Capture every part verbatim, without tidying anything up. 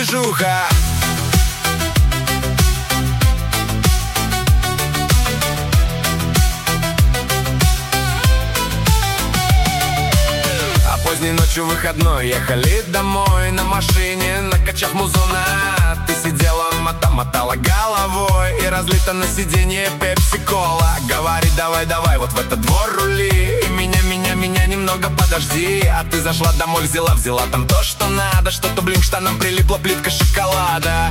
движуха. Поздней ночью выходной ехали домой на машине, накачав музона. Ты сидела, мота-мотала головой, и разлита на сиденье пепси-кола. Говорит, давай-давай, вот в этот двор рули, и меня, меня, меня немного подожди. А ты зашла домой, взяла, взяла там то, что надо. Что-то, блин, к штанам прилипла плитка шоколада.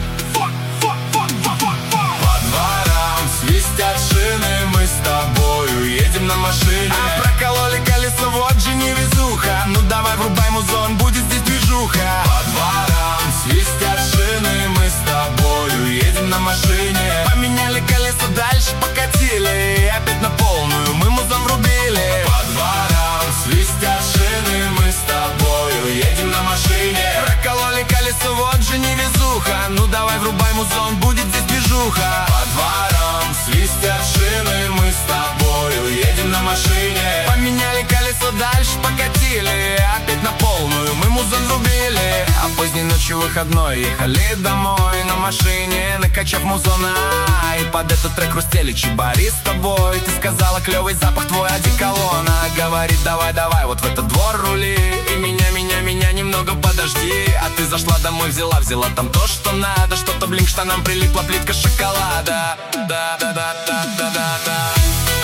По дворам свистят шины, мы с тобою едем на машине. А прокололи колесо, вот же невезуха. Ну давай врубай музон, будет здесь движуха. По дворам свистят шины, мы с тобою едем на машине. Поменяли колеса, дальше покатили, и опять на полную мы музон врубили. По дворам свистят шины, мы с тобою едем на машине. Прокололи колесо, вот же невезуха. Ну давай врубай музон, будет здесь движуха. По дворам свистят шины, мы с тобою едем на машине. Поменяли колесо, дальше покатили, опять на полную мы музон врубили. А поздней ночью выходной ехали домой на машине, накачав музона. И под этот трек хрустели чебари с тобой. Ты сказала, клевый запах твой одеколона. Говорит, давай-давай, вот в этот двор рули, и меня, меня, меня немного подожди. А ты зашла домой, взяла, взяла там то, что надо. Что-то, блин, к штанам прилипла плитка шоколада. Да-да-да-да-да-да-да.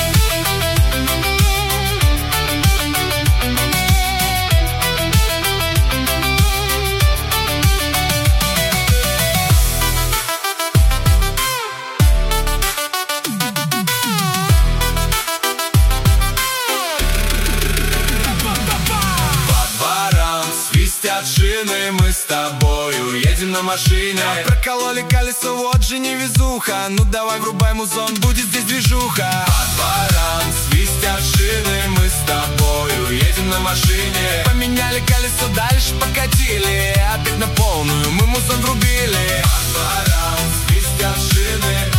Шины, мы с тобою едем на машине. А прокололи колесо, вот же невезуха. Ну давай врубай музон, будет здесь движуха. По дворам свистят шины, мы с тобою едем на машине. Поменяли колесо, дальше покатили, опять на полную мы музон врубили. По дворам свистят шины,